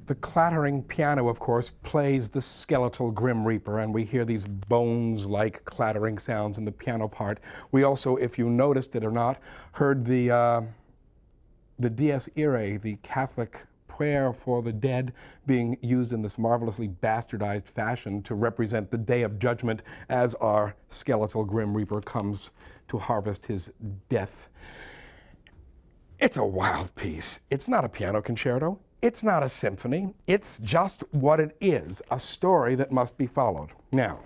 The clattering piano, of course, plays the skeletal Grim Reaper, and we hear these bones-like clattering sounds in the piano part. We also, if you noticed it or not, heard the Dies Irae, the Catholic prayer for the dead, being used in this marvelously bastardized fashion to represent the day of judgment as our skeletal Grim Reaper comes to harvest his death. It's a wild piece. It's not a piano concerto. It's not a symphony. It's just what it is, a story that must be followed. Now,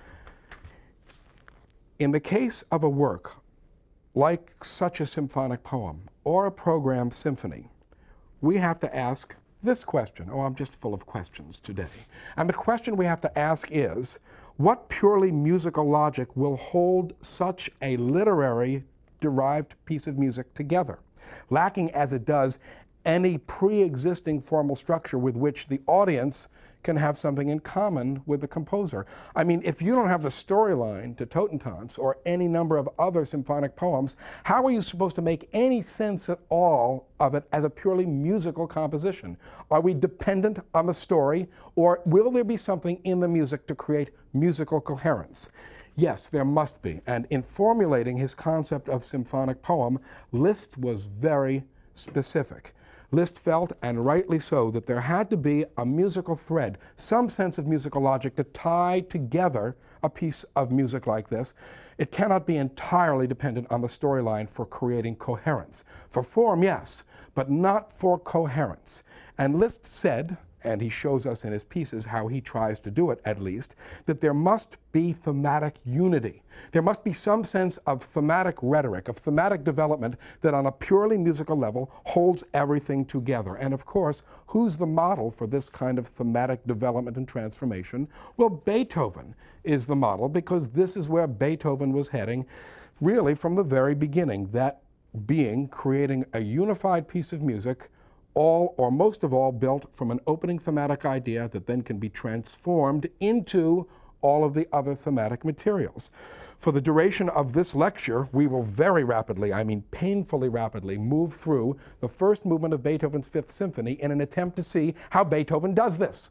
in the case of a work like such a symphonic poem or a programmed symphony, we have to ask this question. Oh, I'm just full of questions today. And the question we have to ask is, what purely musical logic will hold such a literary derived piece of music together, lacking as it does any pre-existing formal structure with which the audience can have something in common with the composer? I mean, if you don't have the storyline to Totentanz or any number of other symphonic poems, how are you supposed to make any sense at all of it as a purely musical composition? Are we dependent on the story, or will there be something in the music to create musical coherence? Yes, there must be. And in formulating his concept of symphonic poem, Liszt was very specific. Liszt felt, and rightly so, that there had to be a musical thread, some sense of musical logic to tie together a piece of music like this. It cannot be entirely dependent on the storyline for creating coherence. For form, yes, but not for coherence. And Liszt said, and he shows us in his pieces how he tries to do it at least, that there must be thematic unity. There must be some sense of thematic rhetoric, of thematic development that on a purely musical level holds everything together. And of course, who's the model for this kind of thematic development and transformation? Well, Beethoven is the model, because this is where Beethoven was heading really from the very beginning, that being creating a unified piece of music, all or most of all built from an opening thematic idea that then can be transformed into all of the other thematic materials. For the duration of this lecture, we will very rapidly, I mean painfully rapidly, move through the first movement of Beethoven's Fifth Symphony in an attempt to see how Beethoven does this.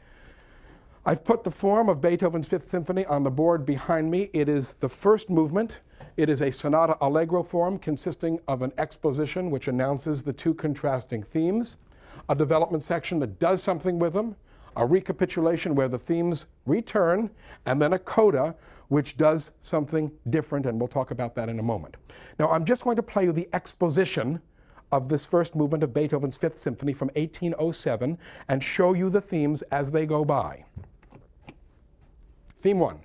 I've put the form of Beethoven's Fifth Symphony on the board behind me. It is the first movement. It is a sonata allegro form consisting of an exposition which announces the two contrasting themes, a development section that does something with them, a recapitulation where the themes return, and then a coda which does something different, and we'll talk about that in a moment. Now, I'm just going to play you the exposition of this first movement of Beethoven's Fifth Symphony from 1807 and show you the themes as they go by. Theme 1.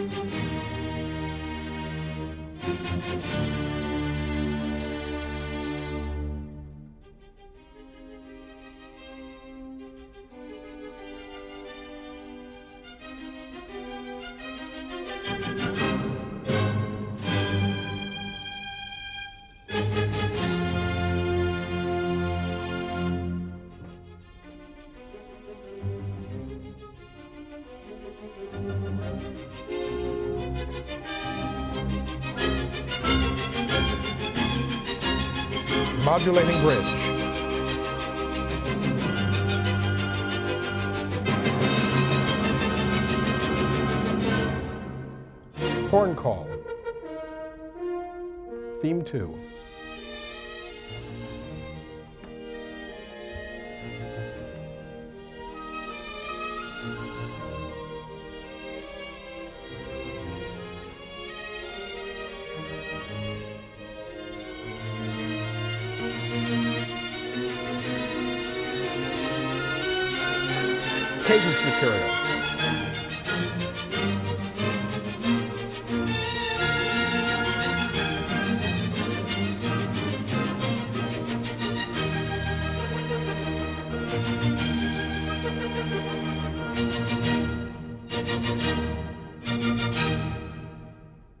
Modulating bridge. Horn call. Theme 2. Cadence material.